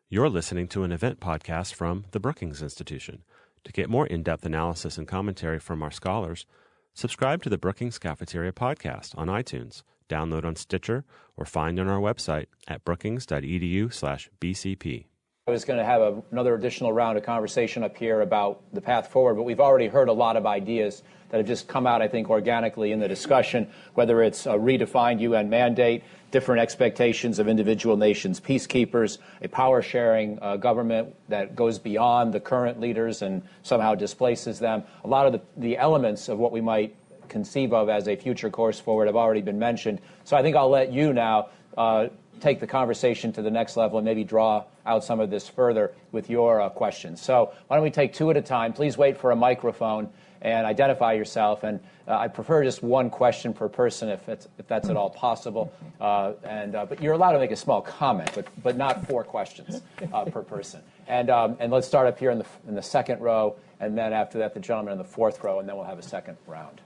You're listening to an event podcast from the Brookings Institution. To get more in-depth analysis and commentary from our scholars, subscribe to the Brookings Cafeteria podcast on iTunes, download on Stitcher, or find on our website at brookings.edu/BCP. I was going to have another additional round of conversation up here about the path forward, but we've already heard a lot of ideas that have just come out, I think, organically in the discussion, whether it's a redefined UN mandate, different expectations of individual nations, peacekeepers, a power-sharing government that goes beyond the current leaders and somehow displaces them. A lot of the elements of what we might conceive of as a future course forward have already been mentioned. So I think I'll let you now take the conversation to the next level and maybe draw out some of this further with your questions. So why don't we take two at a time? Please wait for a microphone and identify yourself. And I prefer just one question per person if that's at all possible. But you're allowed to make a small comment, but not 4 questions per person. And let's start up here in the second row, and then after that the gentleman in the 4th row, and then we'll have a second round.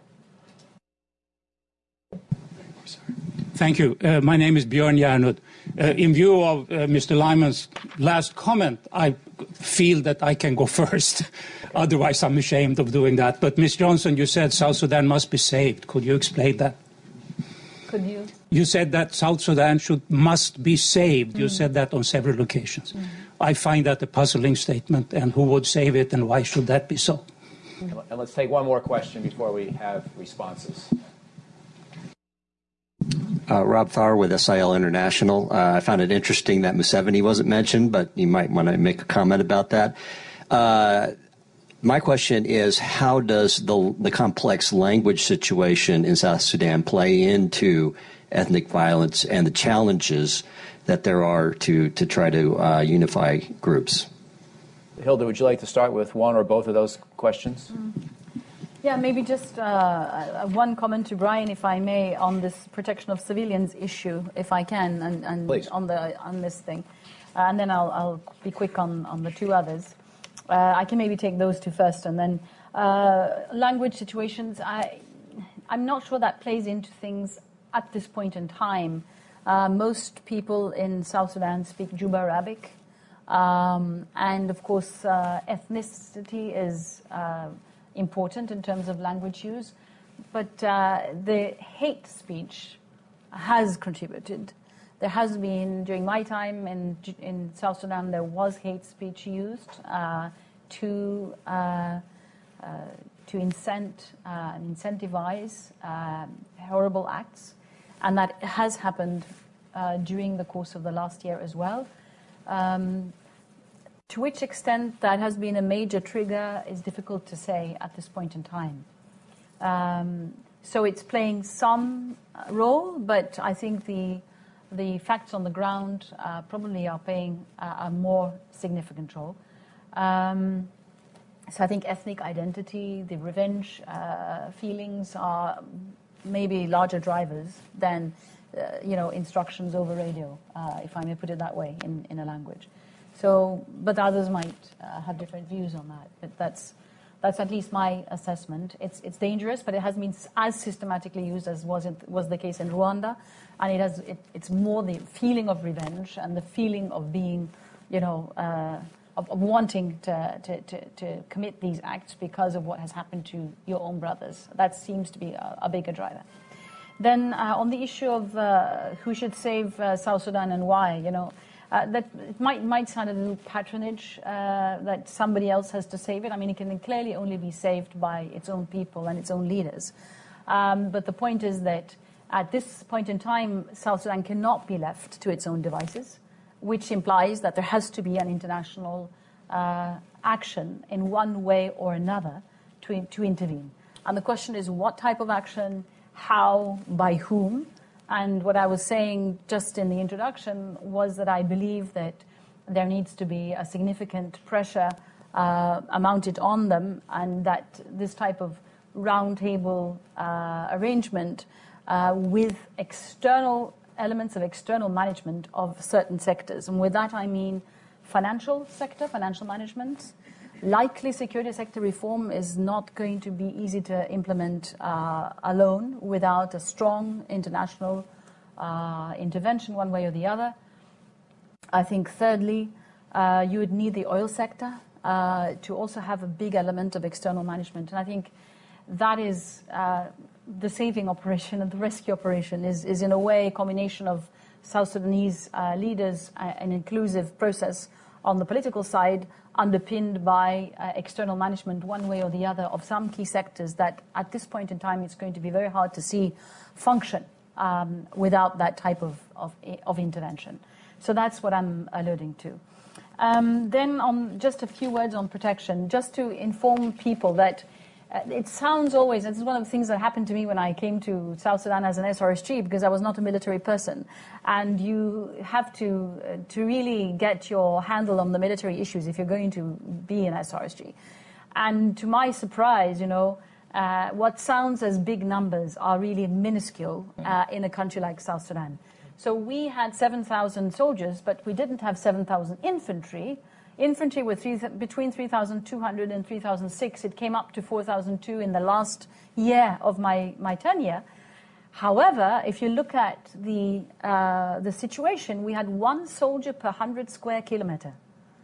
Thank you. My name is Björn Järnud. In view of Mr. Lyman's last comment, I feel that I can go first. Otherwise, I'm ashamed of doing that. But Ms. Johnson, you said South Sudan must be saved. Could you explain that? Could you? You said that South Sudan must be saved. You said that on several occasions. I find that a puzzling statement. And who would save it, and why should that be so? And let's take one more question before we have responses. Rob Thar with SIL International. I found it interesting that Museveni wasn't mentioned, but you might want to make a comment about that. My question is, how does the complex language situation in South Sudan play into ethnic violence and the challenges that there are to try to unify groups? Hilda, would you like to start with one or both of those questions? Yeah, maybe just one comment to Brian, if I may, on this protection of civilians issue, if I can, and Please. on this thing, and then I'll be quick on the 2 others. I can maybe take those 2 first, and then language situations. I'm not sure that plays into things at this point in time. Most people in South Sudan speak Juba Arabic, and of course, ethnicity is important in terms of language use, but the hate speech has contributed. There has been, during my time in South Sudan, there was hate speech used to incentivize horrible acts, and that has happened during the course of the last year as well. To which extent that has been a major trigger is difficult to say at this point in time. So it's playing some role, but I think the facts on the ground probably are playing a more significant role. So I think ethnic identity, the revenge feelings are maybe larger drivers than instructions over radio, if I may put it that way, in a language. So, but others might have different views on that. But that's at least my assessment. It's dangerous, but it has been as systematically used as was the case in Rwanda, and it's more the feeling of revenge and the feeling of being, of wanting to commit these acts because of what has happened to your own brothers. That seems to be a bigger driver. Then on the issue of who should save South Sudan and why, that it might sound a little patronage that somebody else has to save it. I mean, it can clearly only be saved by its own people and its own leaders. But the point is that at this point in time, South Sudan cannot be left to its own devices, which implies that there has to be an international action in one way or another to intervene. And the question is what type of action, how, by whom? And what I was saying just in the introduction was that I believe that there needs to be a significant pressure mounted on them, and that this type of roundtable arrangement with external elements of external management of certain sectors. And with that I mean financial sector, financial management. Likely security sector reform is not going to be easy to implement alone without a strong international intervention one way or the other. I think thirdly, You would need the oil sector to also have a big element of external management. And I think that is the saving operation and the rescue operation is in a way a combination of South Sudanese leaders, an inclusive process on the political side, underpinned by external management one way or the other of some key sectors that at this point in time it's going to be very hard to see function without that type of intervention. So that's what I'm alluding to. Then on just a few words on protection, just to inform people that it sounds always, and this is one of the things that happened to me when I came to South Sudan as an SRSG, because I was not a military person. And you have to really get your handle on the military issues if you're going to be an SRSG. And to my surprise, what sounds as big numbers are really minuscule in a country like South Sudan. So we had 7,000 soldiers, but we didn't have 7,000 infantry. Infantry were between 3,200 and 3,006. It came up to 4,002 in the last year of my tenure. However, if you look at the situation, we had 1 soldier per 100 square kilometer.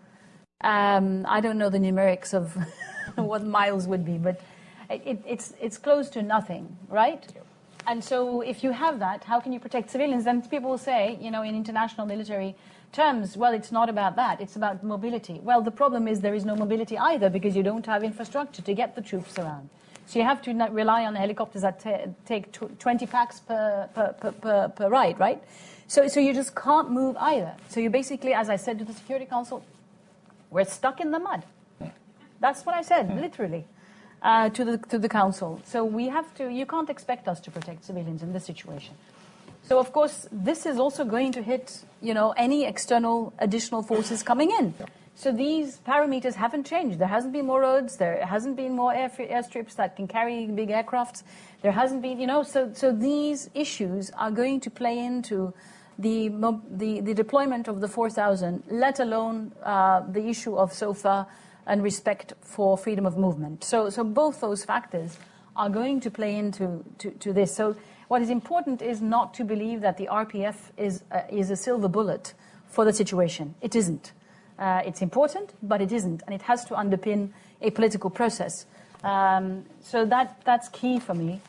I don't know the numerics of what miles would be, but it's close to nothing, right? And so if you have that, how can you protect civilians? Then people will say, in international military terms, well, it's not about that. It's about mobility. Well, the problem is there is no mobility either because you don't have infrastructure to get the troops around. So you have to rely on helicopters that take 20 packs per ride, right? So you just can't move either. So you basically, as I said to the Security Council, we're stuck in the mud. That's what I said, literally. To the council. So we have to, you can't expect us to protect civilians in this situation. So of course, this is also going to hit, any external additional forces coming in. Yeah. So these parameters haven't changed. There hasn't been more roads. There hasn't been more airstrips that can carry big aircrafts. There hasn't been, so these issues are going to play into the deployment of the 4,000, let alone the issue of SOFA and respect for freedom of movement. So both those factors are going to play into this. So what is important is not to believe that the RPF is a silver bullet for the situation. It isn't. It's important, but it isn't, and it has to underpin a political process. So that's key for me.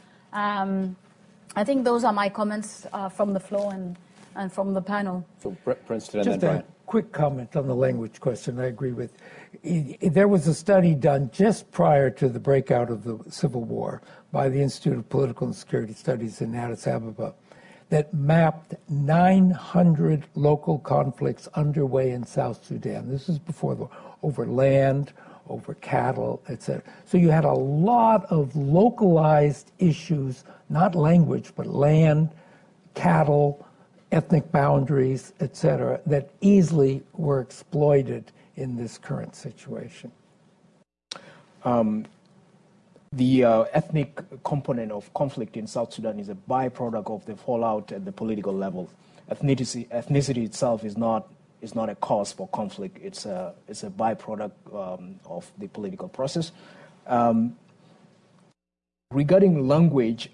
I think those are my comments from the floor and from the panel. So Princeton and then Brian. Quick comment on the language question. I agree with. There was a study done just prior to the breakout of the Civil War by the Institute of Political and Security Studies in Addis Ababa that mapped 900 local conflicts underway in South Sudan. This is before over land, over cattle, etc. So you had a lot of localized issues, not language, but land, cattle, ethnic boundaries, etc., that easily were exploited in this current situation. The ethnic component of conflict in South Sudan is a byproduct of the fallout at the political level. Ethnicity itself is not a cause for conflict. It's a byproduct of the political process. Regarding language,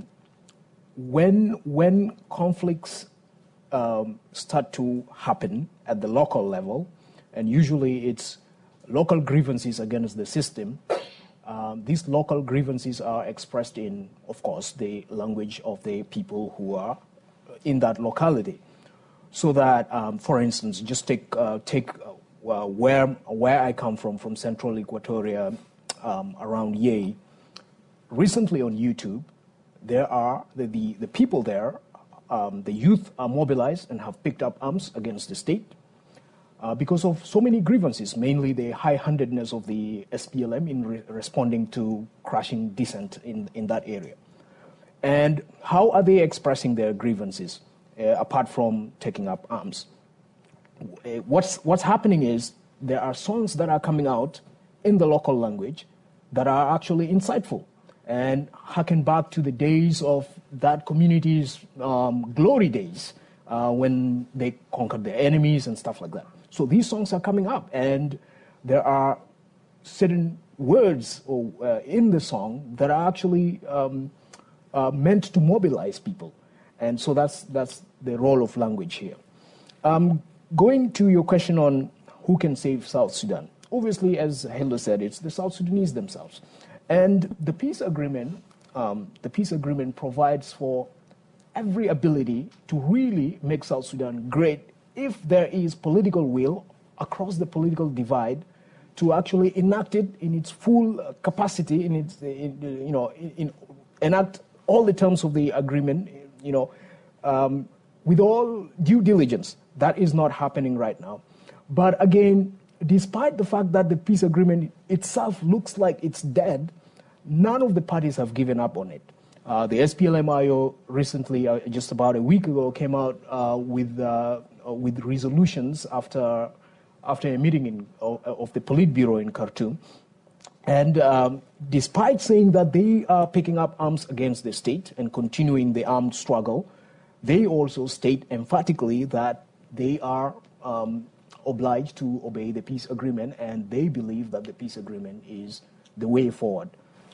when conflicts start to happen at the local level, and usually it's local grievances against the system. These local grievances are expressed in, of course, the language of the people who are in that locality. So that, for instance, just take where I come from Central Equatoria, around Yei. Recently on YouTube, there are the people there. The youth are mobilized and have picked up arms against the state because of so many grievances, mainly the high-handedness of the SPLM in responding to crashing dissent in that area. And how are they expressing their grievances apart from taking up arms? What's happening is there are songs that are coming out in the local language that are actually insightful and harken back to the days of that community's glory days when they conquered their enemies and stuff like that. So these songs are coming up, and there are certain words in the song that are actually meant to mobilize people. And so that's the role of language here. Going to your question on who can save South Sudan? Obviously, as Hilda said, it's the South Sudanese themselves. And the peace agreement provides for every ability to really make South Sudan great if there is political will across the political divide to actually enact it in its full capacity, enact all the terms of the agreement, with all due diligence. That is not happening right now. But again, despite the fact that the peace agreement itself looks like it's dead, none of the parties have given up on it. The SPLM-IO recently, just about a week ago, came out with resolutions after a meeting of the Politburo in Khartoum. And despite saying that they are picking up arms against the state and continuing the armed struggle, they also state emphatically that they are obliged to obey the peace agreement, and they believe that the peace agreement is the way forward.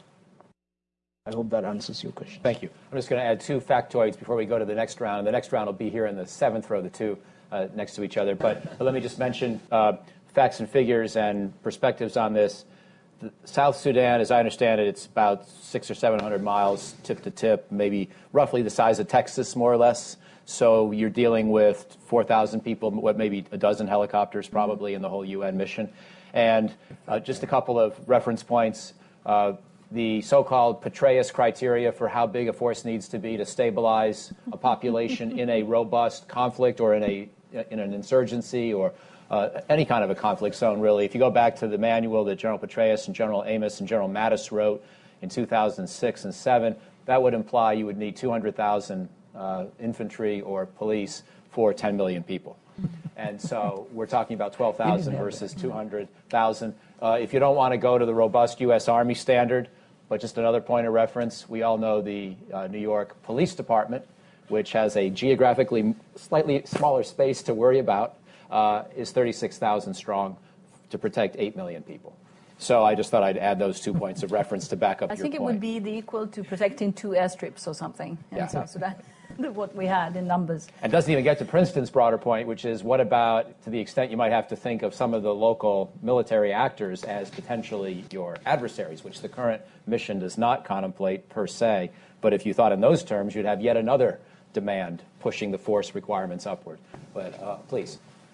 I hope that answers your question. Thank you. I'm just going to add two factoids before we go to the next round. The next round will be here in the seventh row, the two next to each other. But let me just mention facts and figures and perspectives on this. South Sudan, as I understand it, it's about 600 or 700 miles tip to tip, maybe roughly the size of Texas, more or less. So you're dealing with 4,000 people, maybe a dozen helicopters probably in the whole UN mission. And just a couple of reference points. The so-called Petraeus criteria for how big a force needs to be to stabilize a population in a robust conflict or in an insurgency or any kind of a conflict zone, really. If you go back to the manual that General Petraeus and General Amos and General Mattis wrote in 2006 and 2007, that would imply you would need 200,000 infantry or police for 10 million people. And so we're talking about 12,000 versus 200,000. If you don't want to go to the robust U.S. Army standard, but just another point of reference, we all know the New York Police Department, which has a geographically slightly smaller space to worry about, is 36,000 strong to protect 8 million people. So I just thought I'd add those 2 points of reference to back up your point. I think it would be the equal to protecting 2 airstrips or something in South Sudan, what we had in numbers. And doesn't even get to Princeton's broader point, which is what about, to the extent you might have to think of some of the local military actors as potentially your adversaries, which the current mission does not contemplate per se. But if you thought in those terms, you'd have yet another demand pushing the force requirements upward. But please.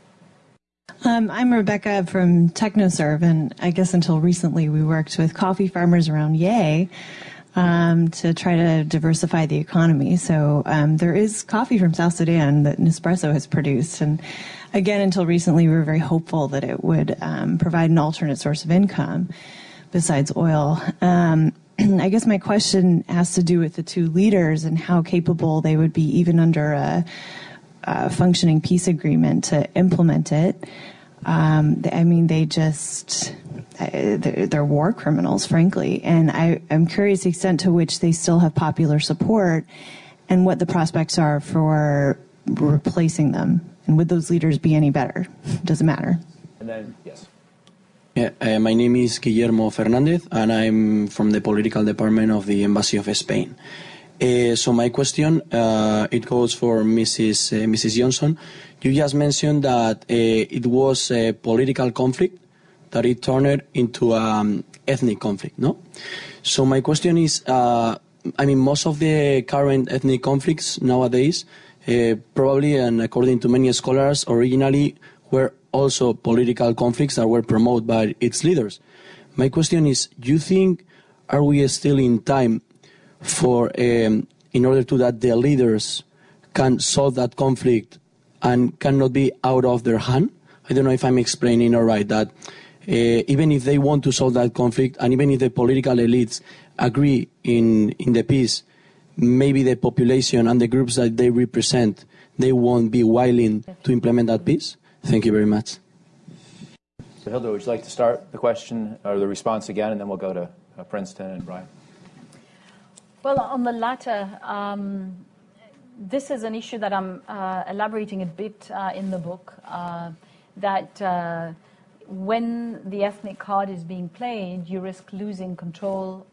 I'm Rebecca from TechnoServe, and I guess until recently we worked with coffee farmers around Yei to try to diversify the economy. So there is coffee from South Sudan that Nespresso has produced, and again, until recently we were very hopeful that it would provide an alternate source of income besides oil. I guess my question has to do with the two leaders and how capable they would be, even under a functioning peace agreement, to implement it. I mean, they're war criminals, frankly. And I'm curious the extent to which they still have popular support and what the prospects are for replacing them. And would those leaders be any better? Does it matter? And then, yes. Yeah, my name is Guillermo Fernandez, and I'm from the political department of the Embassy of Spain. So my question, it goes for Mrs. Johnson. You just mentioned that it was a political conflict, that it turned into ethnic conflict, no? So my question is, most of the current ethnic conflicts nowadays, probably, and according to many scholars, originally were also political conflicts that were promoted by its leaders. My question is, do you think, are we still in time for, in order to that the leaders can solve that conflict and cannot be out of their hand? I don't know if I'm explaining all right, that even if they want to solve that conflict, and even if the political elites agree in the peace, maybe the population and the groups that they represent, they won't be willing to implement that peace? Thank you very much. So Hilda, would you like to start the question or the response again, and then we'll go to Princeton and Brian? Well, on the latter, this is an issue that I'm elaborating a bit in the book, that when the ethnic card is being played, you risk losing control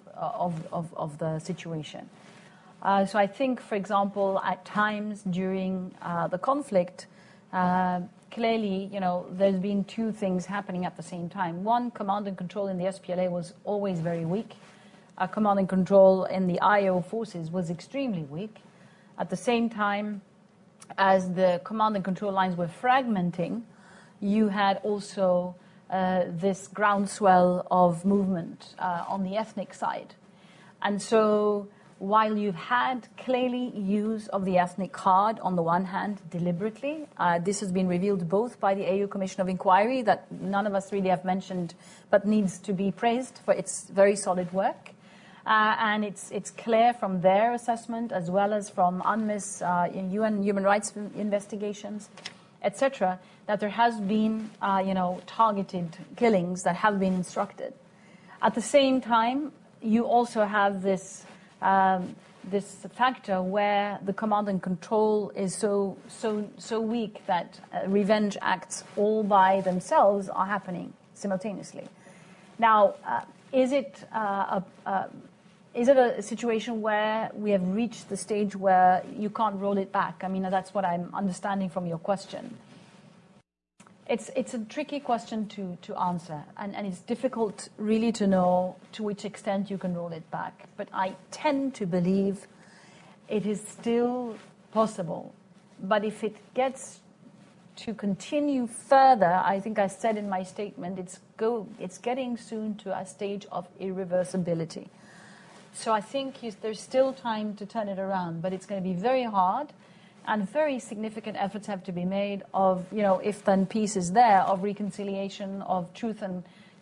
of the situation. So I think, for example, at times during the conflict, clearly, there's been two things happening at the same time. One, command and control in the SPLA was always very weak. Command and control in the IO forces was extremely weak. At the same time, as the command and control lines were fragmenting, you had also this groundswell of movement on the ethnic side. And so while you've had clearly use of the ethnic card on the one hand deliberately, this has been revealed both by the AU Commission of Inquiry that none of us really have mentioned but needs to be praised for its very solid work. And it's clear from their assessment as well as from UNMISS, UN human rights investigations, etc., that there has been targeted killings that have been instructed. At the same time, you also have this factor where the command and control is so weak that revenge acts all by themselves are happening simultaneously. Now, is it a situation where we have reached the stage where you can't roll it back? I mean, that's what I'm understanding from your question. It's a tricky question to answer, and it's difficult really to know to which extent you can roll it back. But I tend to believe it is still possible. But if it gets to continue further, I think I said in my statement, it's getting soon to a stage of irreversibility. So I think there's still time to turn it around, but it's going to be very hard. And very significant efforts have to be made of, if then peace is there, of reconciliation, of truth and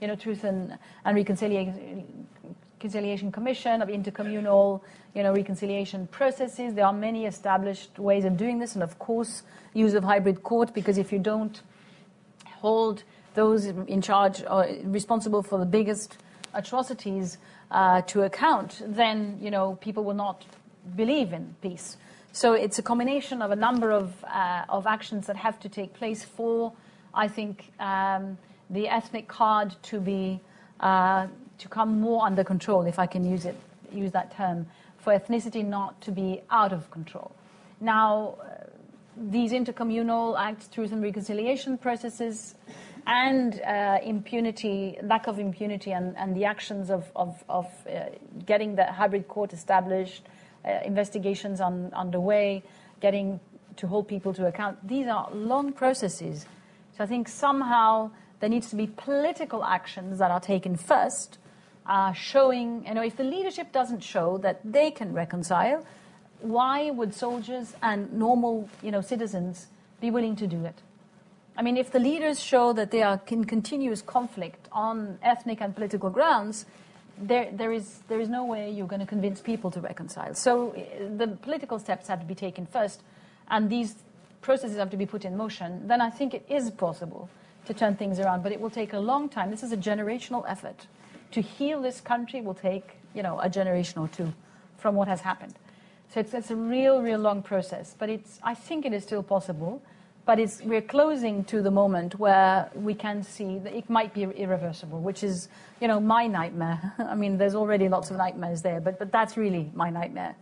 reconciliation commission, of intercommunal, reconciliation processes. There are many established ways of doing this, and of course, use of hybrid court, because if you don't hold those in charge or responsible for the biggest atrocities to account, then, people will not believe in peace. So it's a combination of a number of actions that have to take place for, I think, the ethnic card to come more under control, if I can use that term, for ethnicity not to be out of control. Now, these intercommunal acts, truth and reconciliation processes, and impunity, lack of impunity, and the actions of getting the hybrid court established, investigations underway, getting to hold people to account. These are long processes. So I think somehow there needs to be political actions that are taken first, showing, if the leadership doesn't show that they can reconcile, why would soldiers and normal, citizens be willing to do it? I mean, if the leaders show that they are in continuous conflict on ethnic and political grounds, there is no way you're going to convince people to reconcile. So the political steps have to be taken first, and these processes have to be put in motion. Then I think it is possible to turn things around, but it will take a long time. This is a generational effort. To heal this country will take, a generation or two from what has happened. So it's a real long process. But I think it is still possible. But we're closing to the moment where we can see that it might be irreversible, which is, my nightmare. I mean, there's already lots of nightmares there, but that's really my nightmare.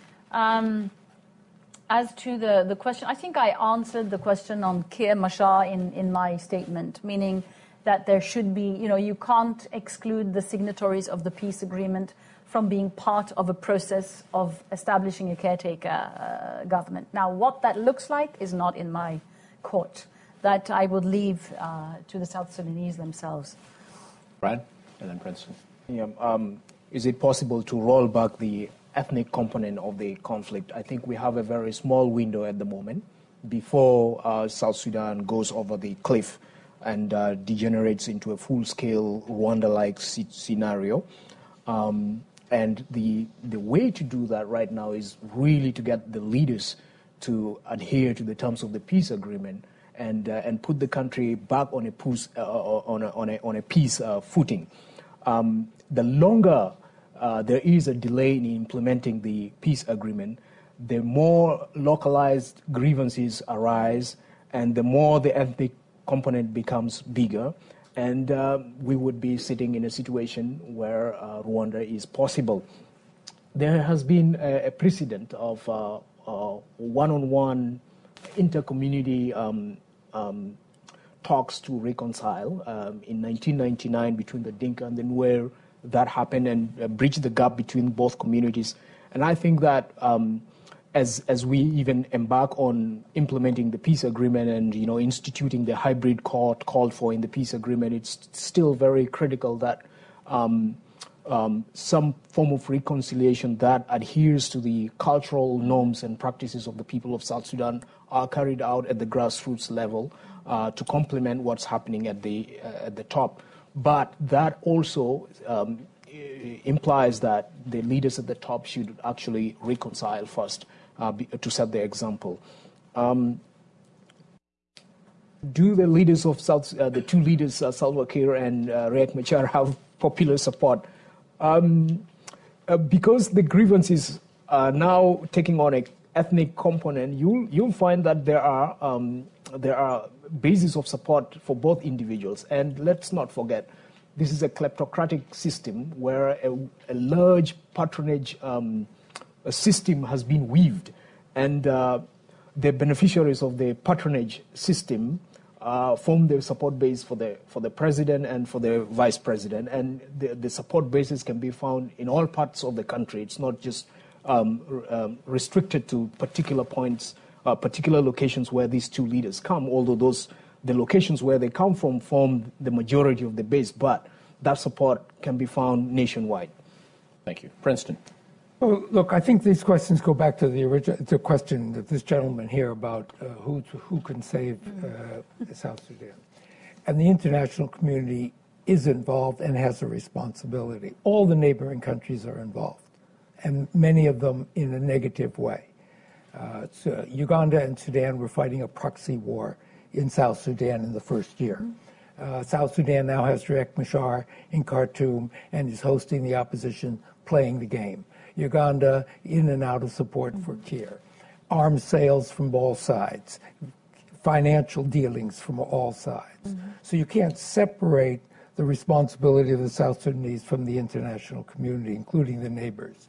As to the question, I think I answered the question on Kir Mashar in my statement, meaning that there should be, you can't exclude the signatories of the peace agreement from being part of a process of establishing a caretaker government. Now, what that looks like is not in my court. That I would leave to the South Sudanese themselves. Brad, and then Princeton. Yeah, is it possible to roll back the ethnic component of the conflict? I think we have a very small window at the moment before South Sudan goes over the cliff and degenerates into a full-scale Rwanda-like scenario. And the way to do that right now is really to get the leaders to adhere to the terms of the peace agreement and put the country back on a peace footing. The longer there is a delay in implementing the peace agreement, the more localized grievances arise, and the more the ethnic component becomes bigger, and we would be sitting in a situation where Rwanda is possible. There has been a precedent of one-on-one intercommunity talks to reconcile in 1999 between the Dinka and the Nuer. That happened and bridged the gap between both communities. And I think that as we even embark on implementing the peace agreement and instituting the hybrid court called for in the peace agreement, it's still very critical that some form of reconciliation that adheres to the cultural norms and practices of the people of South Sudan are carried out at the grassroots level to complement what's happening at the top. But that also implies that the leaders at the top should actually reconcile first to set the example. Do the leaders of the two leaders, Salva Kiir and Riek Machar, have popular support? Because the grievances are now taking on an ethnic component, you'll find that there are bases of support for both individuals. And let's not forget, this is a kleptocratic system where a large patronage system has been weaved, and the beneficiaries of the patronage system form the support base for the president and for the vice president, and the support bases can be found in all parts of the country. It's not just restricted to particular points, particular locations where these two leaders come, although the locations where they come from form the majority of the base, but that support can be found nationwide. Thank you. Princeton. Well, look, I think these questions go back to the question that this gentleman here about who can save South Sudan. And the international community is involved and has a responsibility. All the neighboring countries are involved, and many of them in a negative way. Uganda and Sudan were fighting a proxy war in South Sudan in the first year. South Sudan now has Riek Machar in Khartoum and is hosting the opposition playing the game. Uganda in and out of support for Kiir. Arms sales from all sides. Financial dealings from all sides. So you can't separate the responsibility of the South Sudanese from the international community, including the neighbors.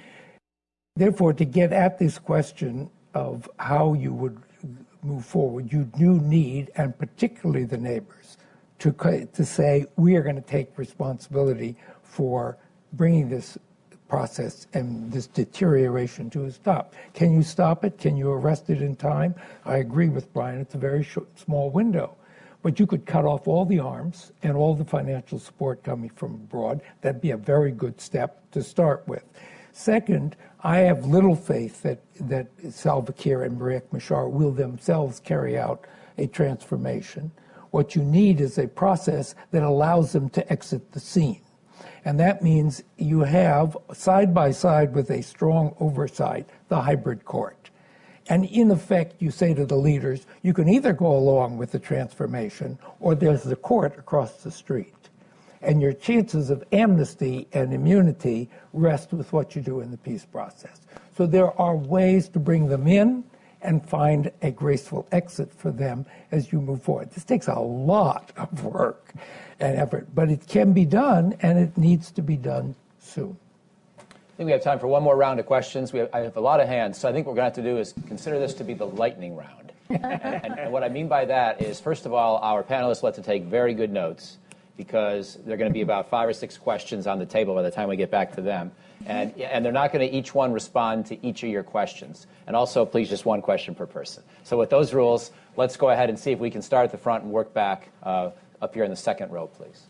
Therefore, to get at this question of how you would move forward, you do need, and particularly the neighbors, to say, we are going to take responsibility for bringing this process and this deterioration to a stop. Can you stop it? Can you arrest it in time? I agree with Brian, it's a very small window. But you could cut off all the arms and all the financial support coming from abroad. That'd be a very good step to start with. Second, I have little faith that Salva Kiir and Riek Machar will themselves carry out a transformation. What you need is a process that allows them to exit the scene. And that means you have, side by side with a strong oversight, the hybrid court. And in effect, you say to the leaders, you can either go along with the transformation or there's the court across the street. And your chances of amnesty and immunity rest with what you do in the peace process. So there are ways to bring them in and find a graceful exit for them as you move forward. This takes a lot of work and effort, but it can be done, and it needs to be done soon. I think we have time for one more round of questions. I have a lot of hands, so I think what we're going to have to do is consider this to be the lightning round. and what I mean by that is, first of all, our panelists will have to take very good notes, because there are going to be about 5 or 6 questions on the table by the time we get back to them. And they're not going to each one respond to each of your questions. And also, please, just one question per person. So with those rules, let's go ahead and see if we can start at the front and work back up here in the second row, please.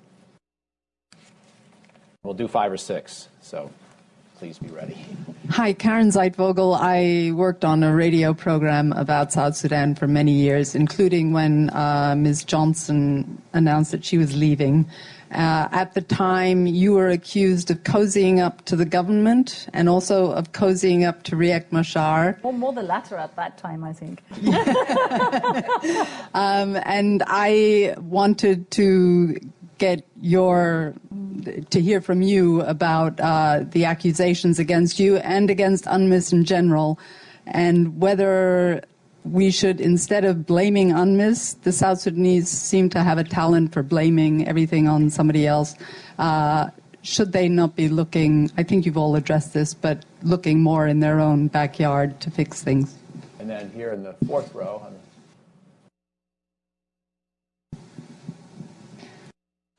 We'll do 5 or 6, so please be ready. Hi, Karen Zeitvogel. I worked on a radio program about South Sudan for many years, including when Ms. Johnson announced that she was leaving. At the time, you were accused of cozying up to the government and also of cozying up to Riek Machar. Well, more the latter at that time, I think. And I wanted to hear from you about the accusations against you and against UNMISS in general, and whether we should, instead of blaming UNMISS, the South Sudanese seem to have a talent for blaming everything on somebody else. Should they not be looking, I think you've all addressed this, but looking more in their own backyard to fix things? And then here in the fourth row.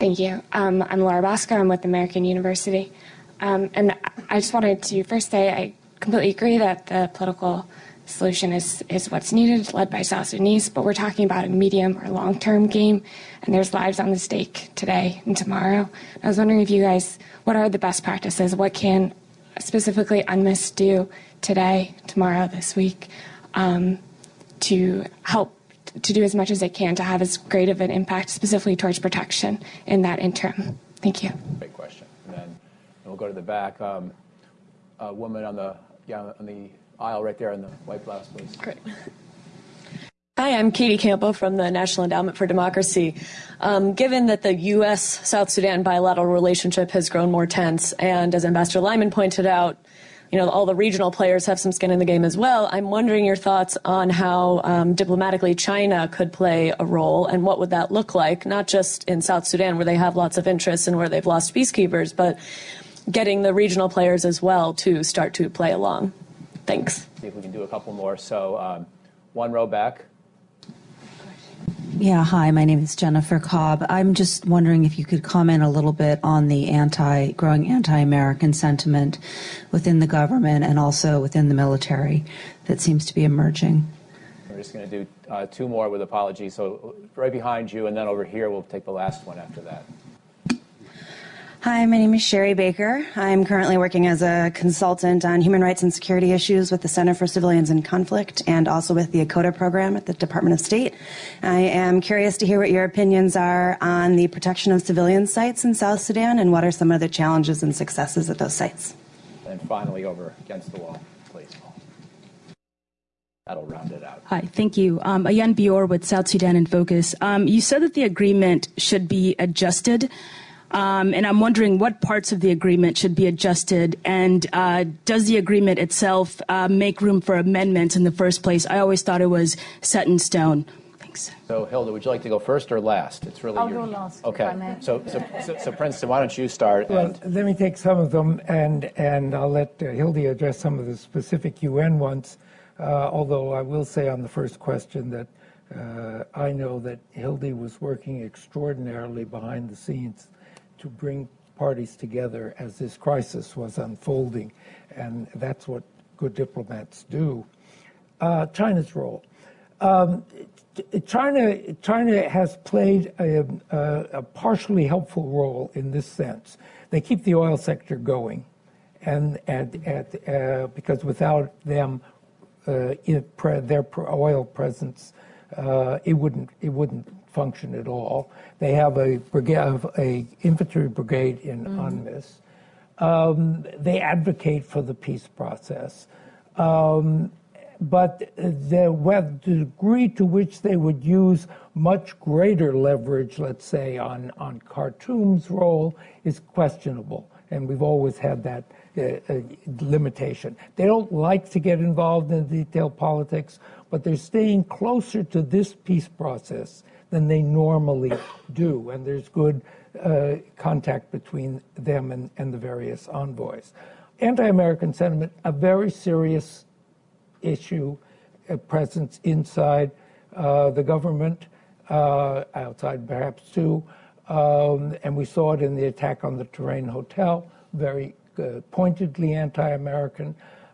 Thank you. I'm Laura Bosco. I'm with American University. And I just wanted to first say I completely agree that the political solution is what's needed, led by South Sudanese, but we're talking about a medium or long-term game, and there's lives on the stake today and tomorrow. I was wondering if you guys, what are the best practices? What can specifically UNMISS do today, tomorrow, this week, to help to do as much as it can to have as great of an impact specifically towards protection in that interim? Thank you. Great question. And then we'll go to the back. A woman on the aisle right there in the white blouse, please. Great. Hi, I'm Katie Campo from the National Endowment for Democracy. Given that the U.S.-South Sudan bilateral relationship has grown more tense, and as Ambassador Lyman pointed out, all the regional players have some skin in the game as well, I'm wondering your thoughts on how diplomatically China could play a role, and what would that look like, not just in South Sudan where they have lots of interests and where they've lost peacekeepers, but getting the regional players as well to start to play along. Thanks. See if we can do a couple more. So one row back. Yeah, hi, my name is Jennifer Cobb. I'm just wondering if you could comment a little bit on the growing anti-American sentiment within the government and also within the military that seems to be emerging. We're just going to do two more with apologies. So right behind you, and then over here, we'll take the last one after that. Hi, my name is Sherry Baker. I'm currently working as a consultant on human rights and security issues with the Center for Civilians in Conflict and also with the ACOTA program at the Department of State. I am curious to hear what your opinions are on the protection of civilian sites in South Sudan and what are some of the challenges and successes at those sites. And finally, over against the wall, please. That'll round it out. Hi, thank you. Ayan Bior with South Sudan in Focus. You said that the agreement should be adjusted. And I'm wondering what parts of the agreement should be adjusted, and does the agreement itself make room for amendments in the first place? I always thought it was set in stone. Thanks. So, Hilda, would you like to go first or last? It's really I'll go last. Okay. So, Princeton, why don't you start? Well, let me take some of them, and I'll let Hildy address some of the specific UN ones. Although I will say on the first question that I know that Hildy was working extraordinarily behind the scenes to bring parties together as this crisis was unfolding, and that's what good diplomats do. China's role. China has played a partially helpful role in this sense. They keep the oil sector going, and because without them, their oil presence, it wouldn't function at all. They have a infantry brigade in UNMISS. They advocate for the peace process. But the degree to which they would use much greater leverage, let's say, on Khartoum's role is questionable. And we've always had that limitation. They don't like to get involved in detailed politics, but they're staying closer to this peace process than they normally do. And there's good contact between them and the various envoys. Anti-American sentiment, a very serious issue, presence inside the government, outside perhaps too. And we saw it in the attack on the Terrain Hotel, very pointedly anti-American.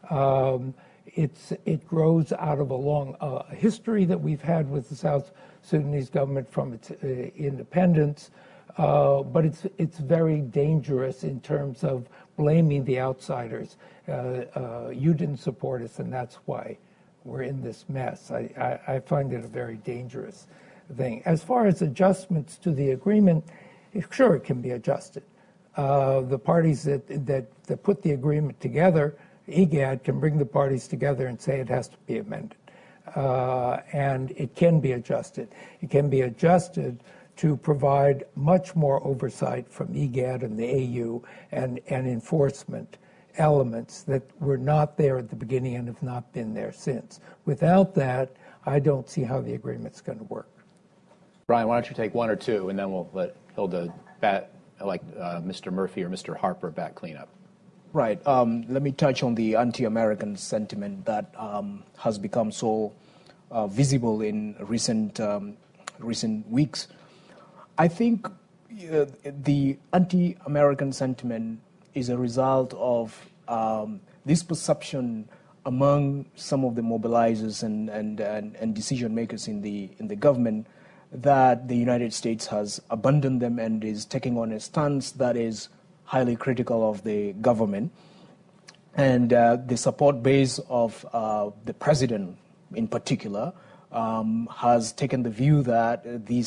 It grows out of a long history that we've had with the South Sudanese government from its independence, but it's very dangerous in terms of blaming the outsiders. You didn't support us, and that's why we're in this mess. I find it a very dangerous thing. As far as adjustments to the agreement, sure, it can be adjusted. The parties that put the agreement together, IGAD, can bring the parties together and say it has to be amended. And it can be adjusted. It can be adjusted to provide much more oversight from IGAD and the AU and enforcement elements that were not there at the beginning and have not been there since. Without that, I don't see how the agreement's going to work. Brian, why don't you take one or two, and then we'll let Hilda Mr. Murphy or Mr. Harper back clean up. Right. Let me touch on the anti-American sentiment that has become so visible in recent weeks. I think the anti-American sentiment is a result of this perception among some of the mobilizers and decision makers in the government that the United States has abandoned them and is taking on a stance that is highly critical of the government. And the support base of the president in particular has taken the view that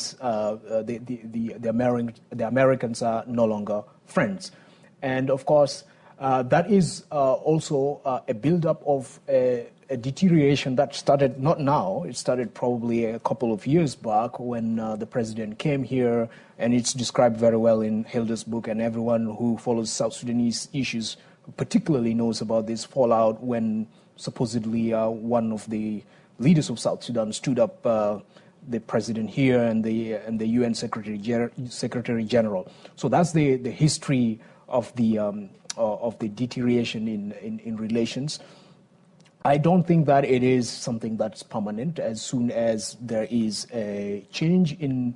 the Americans are no longer friends. And of course, that is also a build-up of a deterioration that started not now. It started probably a couple of years back when the president came here, and it's described very well in Hilda's book, and everyone who follows South Sudanese issues particularly knows about this fallout when supposedly one of the leaders of South Sudan stood up the president here and the UN Secretary General. So that's the history of the deterioration in relations. I don't think that it is something that's permanent. As soon as there is a change in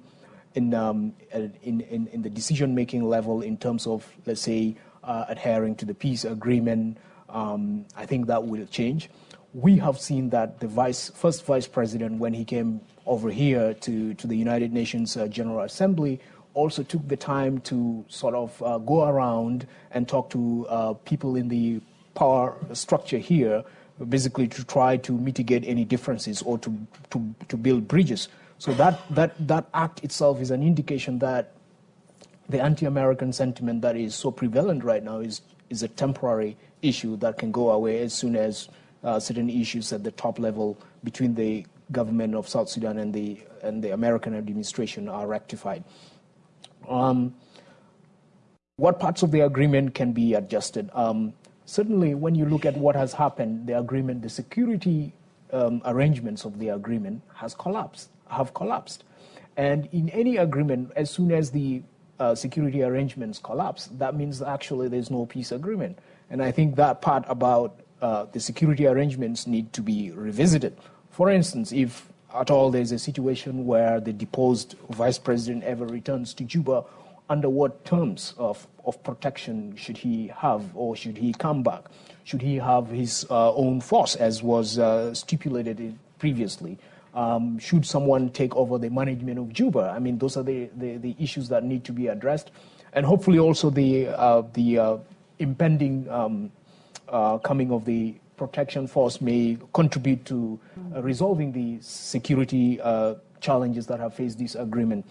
the decision-making level in terms of, let's say, adhering to the peace agreement, I think that will change. We have seen that the first vice president, when he came over here to the United Nations General Assembly, also took the time to sort of go around and talk to people in the power structure here, basically to try to mitigate any differences or to build bridges. So that act itself is an indication that the anti-American sentiment that is so prevalent right now is a temporary issue that can go away as soon as certain issues at the top level between the government of South Sudan and the American administration are rectified. What parts of the agreement can be adjusted? Certainly, when you look at what has happened, the security arrangements of the agreement have collapsed. And in any agreement, as soon as the security arrangements collapse, that means actually there's no peace agreement. And I think that part about the security arrangements need to be revisited. For instance, if at all there's a situation where the deposed vice president ever returns to Juba, under what terms of protection should he have, or should he come back? Should he have his own force, as was stipulated previously? Should someone take over the management of Juba? I mean, those are the issues that need to be addressed. And hopefully also the impending coming of the protection force may contribute to resolving the security challenges that have faced this agreement.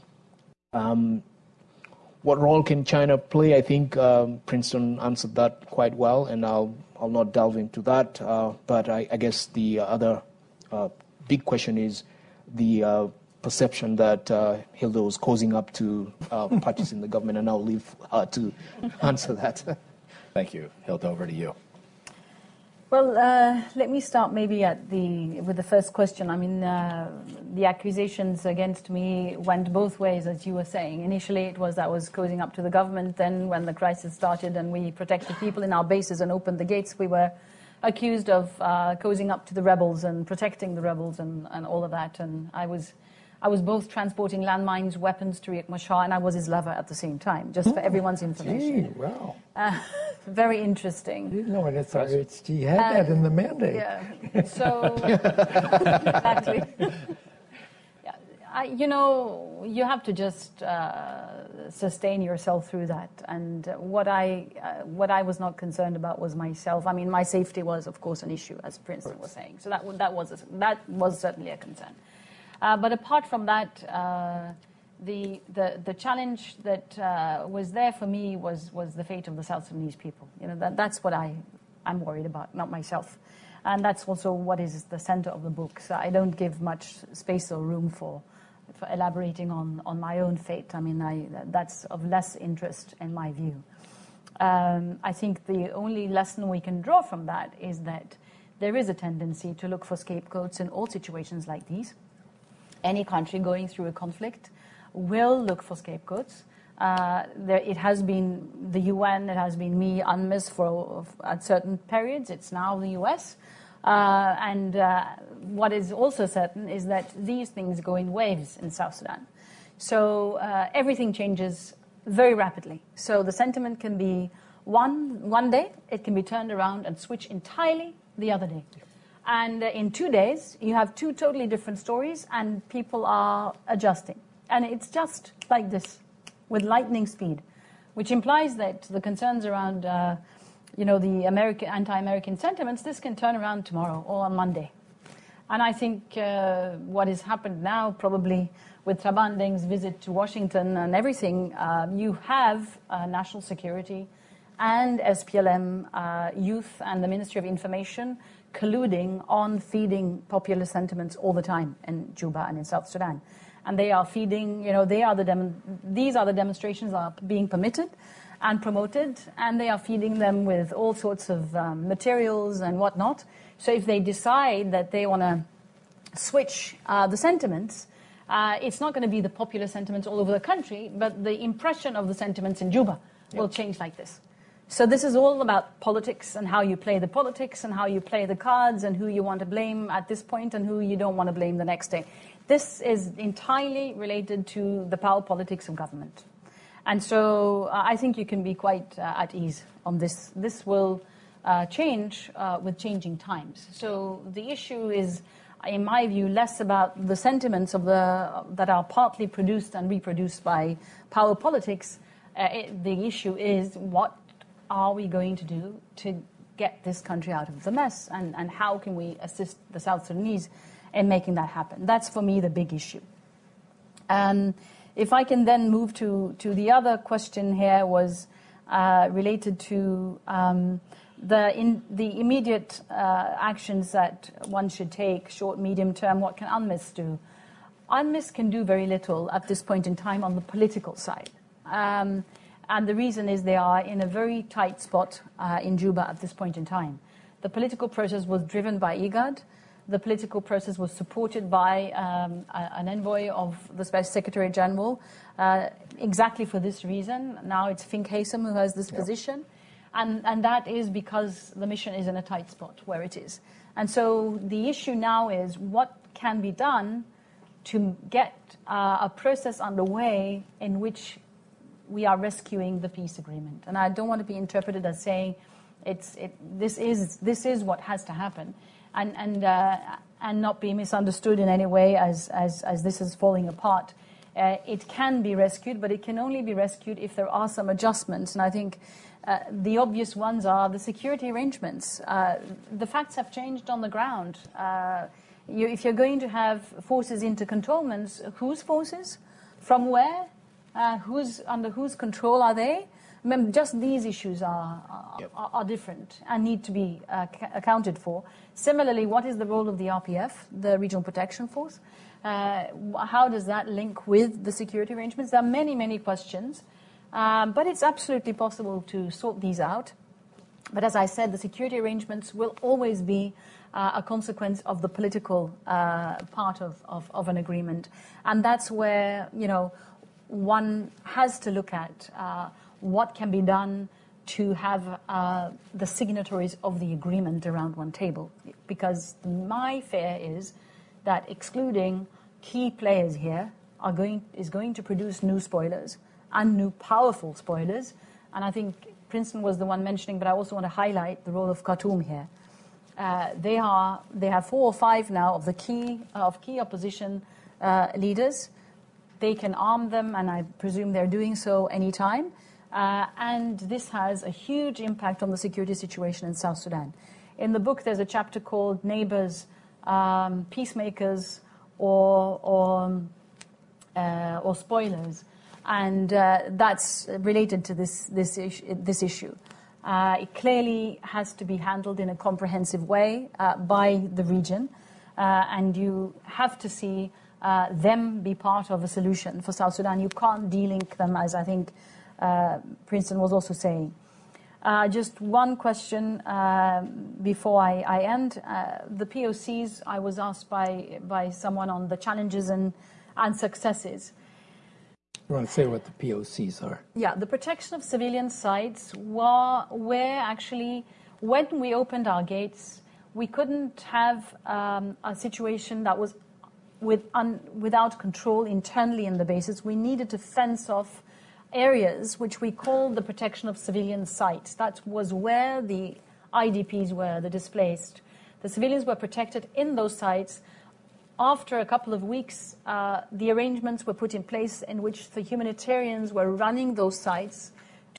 What role can China play? I think Princeton answered that quite well, and I'll not delve into that. But I guess the other big question is the perception that Hilda was causing up to parties in the government, and I'll leave her to answer that. Thank you. Hilda, over to you. Well, let me start maybe with the first question. I mean, the accusations against me went both ways, as you were saying. Initially, it was that I was cozying up to the government. Then when the crisis started and we protected people in our bases and opened the gates, we were accused of cozying up to the rebels and protecting the rebels and all of that. And I was both transporting landmines, weapons to Riek Machar, and I was his lover at the same time, just for everyone's information. Gee, wow. Very interesting. I didn't know an SRHG had that in the mandate. Yeah, so exactly. Yeah, you have to just sustain yourself through that. And what I was not concerned about was myself. I mean, my safety was, of course, an issue, as Princeton was saying. So that was certainly a concern. But apart from that, the challenge that was there for me was the fate of the South Sudanese people. That's what I'm worried about, not myself. And that's also what is the center of the book. So I don't give much space or room for elaborating on my own fate. I mean, that's of less interest in my view. I think the only lesson we can draw from that is that there is a tendency to look for scapegoats in all situations like these. Any country going through a conflict will look for scapegoats. It has been the UN, it has been me, UNMISS at certain periods. It's now the US. And what is also certain is that these things go in waves in South Sudan. So everything changes very rapidly. So the sentiment can be one day, it can be turned around and switch entirely the other day. And in 2 days, you have two totally different stories, and people are adjusting. And it's just like this, with lightning speed, which implies that the concerns around, the anti-American sentiments, this can turn around tomorrow or on Monday. And I think what has happened now, probably with Trabandeng's visit to Washington and everything, you have national security and SPLM youth and the Ministry of Information colluding on feeding popular sentiments all the time in Juba and in South Sudan. And they are feeding, these are the demonstrations that are being permitted and promoted, and they are feeding them with all sorts of materials and whatnot. So if they decide that they want to switch the sentiments, it's not going to be the popular sentiments all over the country, but the impression of the sentiments in Juba will change like this. So this is all about politics and how you play the politics and how you play the cards and who you want to blame at this point and who you don't want to blame the next day. This is entirely related to the power politics of government. And so I think you can be quite at ease on this. This will change with changing times. So the issue is, in my view, less about the sentiments of that are partly produced and reproduced by power politics. The issue is, what are we going to do to get this country out of the mess, and how can we assist the South Sudanese in making that happen? That's, for me, the big issue. If I can then move to the other question here, was related to the immediate actions that one should take, short, medium term. What can UNMISS do? UNMISS can do very little at this point in time on the political side. And the reason is they are in a very tight spot in Juba at this point in time. The political process was driven by IGAD. The political process was supported by an envoy of the Special Secretary General, exactly for this reason. Now it's Fink Haysom who has this position. And that is because the mission is in a tight spot where it is. And so the issue now is, what can be done to get a process underway in which we are rescuing the peace agreement. And I don't want to be interpreted as saying this is what has to happen, and not be misunderstood in any way as this is falling apart. It can be rescued, but it can only be rescued if there are some adjustments. And I think the obvious ones are the security arrangements. The facts have changed on the ground. If you're going to have forces into cantonments, whose forces? From where? Under whose control are they? Just these issues are different and need to be accounted for. Similarly, what is the role of the RPF, the Regional Protection Force? How does that link with the security arrangements? There are many, many questions, but it's absolutely possible to sort these out. But as I said, the security arrangements will always be a consequence of the political part of an agreement. And that's where, one has to look at what can be done to have the signatories of the agreement around one table. Because my fear is that excluding key players here is going to produce new spoilers and new powerful spoilers. And I think Princeton was the one mentioning, but I also want to highlight the role of Khartoum here. They have 4 or 5 now of the key opposition leaders. They can arm them, and I presume they're doing so anytime. And this has a huge impact on the security situation in South Sudan. In the book, there's a chapter called Neighbors, Peacemakers, or Spoilers. And that's related to this issue. It clearly has to be handled in a comprehensive way by the region. And you have to see them be part of a solution for South Sudan. You can't de-link them, as I think Princeton was also saying. Just one question before I end. The POCs, I was asked by someone on the challenges and successes. You want to say what the POCs are? Yeah, the protection of civilian sites where actually, when we opened our gates, we couldn't have a situation that was without control internally in the bases. We needed to fence off areas which we call the protection of civilian sites. That was where the IDPs were, the displaced. The civilians were protected in those sites. After a couple of weeks, the arrangements were put in place in which the humanitarians were running those sites